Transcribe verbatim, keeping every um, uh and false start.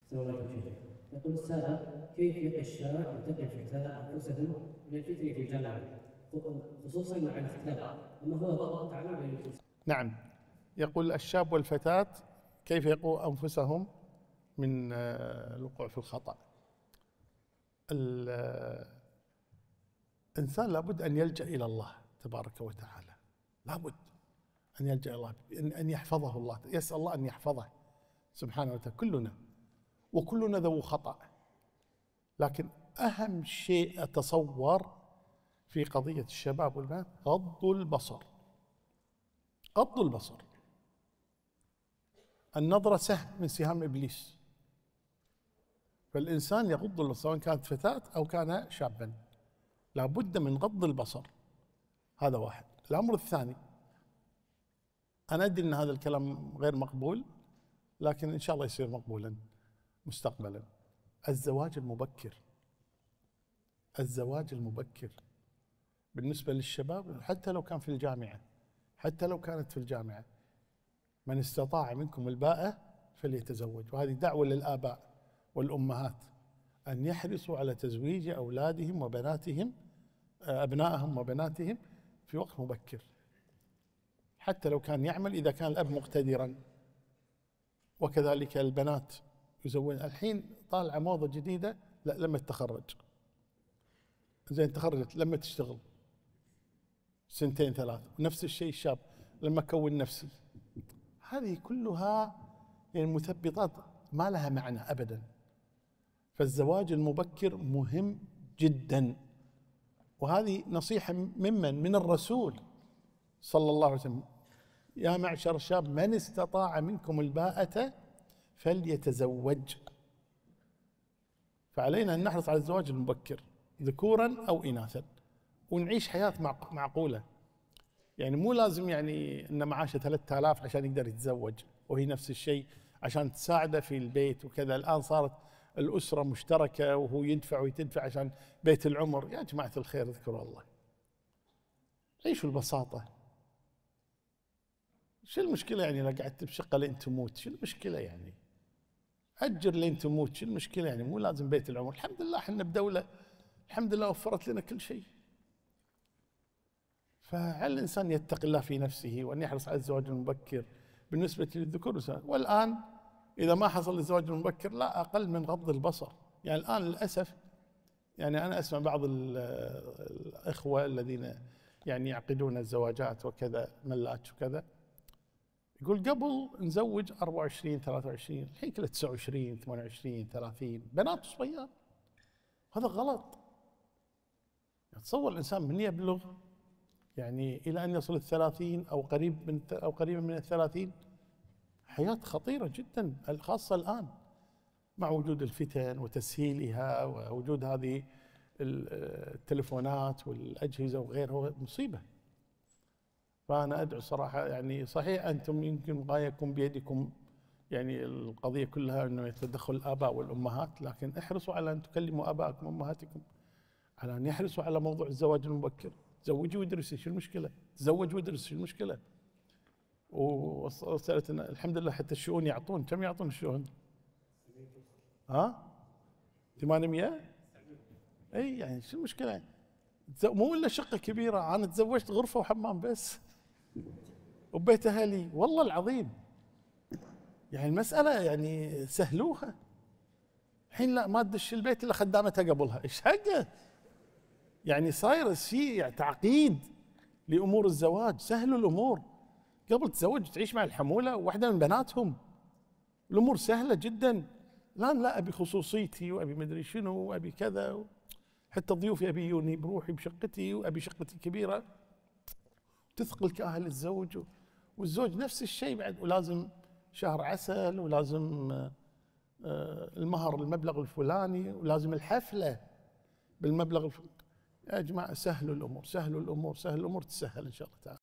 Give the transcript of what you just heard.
أحسن الله إليك. يقول السائل: كيف يقي الشاب يتقي الفتاة أنفسهم من الفتن في الجامعة خصوصا مع الاختلاط؟ وما هو ضابط التعامل بين الفتن؟ نعم، يقول: الشاب والفتاة كيف يقوا أنفسهم من الوقوع في الخطأ. الإنسان لابد أن يلجأ إلى الله تبارك وتعالى، لابد أن يلجأ إلى الله، أن يحفظه الله، يسأل الله أن يحفظه سبحانه وتعالى. كلنا وكلنا ذو خطأ، لكن أهم شيء أتصور في قضية الشباب والبنات غض البصر. غض البصر، النظرة سهم من سهام إبليس، فالإنسان يغض البصر سواء كانت فتاة أو كان شابا، لابد من غض البصر. هذا واحد. الأمر الثاني، أنا أدري أن هذا الكلام غير مقبول، لكن إن شاء الله يصير مقبولا مستقبلا. الزواج المبكر، الزواج المبكر بالنسبة للشباب، حتى لو كان في الجامعة، حتى لو كانت في الجامعة، من استطاع منكم الباءة فليتزوج. وهذه دعوة للآباء والأمهات أن يحرصوا على تزويج أولادهم وبناتهم، أبنائهم وبناتهم في وقت مبكر، حتى لو كان يعمل، إذا كان الأب مقتدرا. وكذلك البنات يزوجن. الحين طالعة موضة جديدة، لا لما تتخرج، زين تخرجت لما تشتغل سنتين ثلاث، نفس الشيء الشاب لما كون نفسي. هذه كلها يعني مثبطات ما لها معنى أبدا. فالزواج المبكر مهم جدا، وهذه نصيحة ممن من الرسول صلى الله عليه وسلم: يا معشر الشاب من استطاع منكم الباءة فليتزوج. فعلينا أن نحرص على الزواج المبكر ذكورا أو إناثا، ونعيش حياة معقولة. يعني مو لازم يعني أن معاشه ثلاثة آلاف عشان يقدر يتزوج، وهي نفس الشيء عشان تساعده في البيت وكذا. الآن صارت الأسرة مشتركة، وهو يدفع ويتدفع عشان بيت العمر. يا جماعة الخير اذكروا الله، عيشوا البساطة. شو المشكلة يعني لو قعدت بشقة لين تموت؟ شو المشكلة يعني؟ أجر لين تموت، شو المشكلة يعني؟ مو لازم بيت العمر. الحمد لله احنا بدولة الحمد لله وفرت لنا كل شيء. فعلى الإنسان يتقي الله في نفسه وأن يحرص على الزواج المبكر بالنسبة للذكور. والآن إذا ما حصل الزواج المبكر لا أقل من غض البصر. يعني الآن للأسف، يعني أنا أسمع بعض الإخوة الذين يعني يعقدون الزواجات وكذا، ملاك وكذا، يقول قبل نزوج أربعة وعشرين ثلاثة وعشرين، الحين كله تسعة وعشرين ثمانية وعشرين ثلاثين، بنات وصبيان. هذا غلط. تصور الإنسان من يبلغ يعني إلى أن يصل الثلاثين أو قريب من أو قريبا من الثلاثين، حياة خطيرة جدا، خاصة الآن مع وجود الفتن وتسهيلها ووجود هذه التلفونات والأجهزة وغيرها، مصيبة. فأنا أدعو صراحة، يعني صحيح أنتم يمكن ما يكون بيدكم يعني القضية كلها أنه يتدخل الآباء والأمهات، لكن احرصوا على أن تكلموا آبائكم وأمهاتكم على أن يحرصوا على موضوع الزواج المبكر. تزوجي وادرسي، شو المشكلة؟ تزوج وادرس، شو المشكلة؟ وصلت الحمد لله حتى الشؤون يعطون. كم يعطون الشؤون؟ ها؟ ثمانمئة؟ اي يعني شو المشكلة؟ مو إلا شقة كبيرة. أنا تزوجت غرفة وحمام بس وبيت أهلي، والله العظيم. يعني المسألة يعني سهلوها. الحين لا، ما تدش البيت إلا خدامتها قبلها. إيش حقه؟ يعني صاير شيء تعقيد لأمور الزواج. سهلوا الأمور. قبل تزوج تعيش مع الحمولة وواحدة من بناتهم، الأمور سهلة جدا. لا لا أبي خصوصيتي وأبي مدري شنو وأبي كذا، حتى ضيوفي أبي يوني بروحي بشقتي وأبي شقتي كبيرة، تثقل كأهل الزوج. والزوج نفس الشيء بعد، ولازم شهر عسل، ولازم المهر المبلغ الفلاني، ولازم الحفلة بالمبلغ الفلاني. يا جماعة سهلوا الأمور، سهلوا الأمور، سهلوا الأمور، تسهل إن شاء الله تعالى.